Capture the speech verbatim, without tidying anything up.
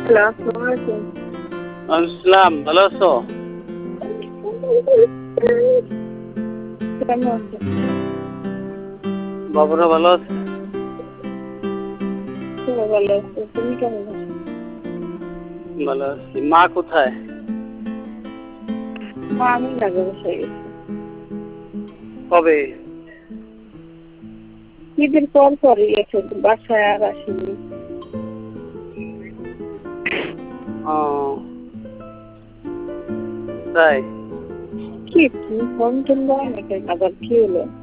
আসসালাম, ভালো আছো? বাবুরা ভালো আছে? ভালো আছে। তুমি কেমন আছো? ভালো আছি। মা কোথায়? মা আমি লাগে বসে গেছি। কবে? ঈদের পর পরই গেছে, বাসায় আর আসেনি। ও তাই? কি তুমি ফোন টোন দাও নাকি? আবার কি হলো?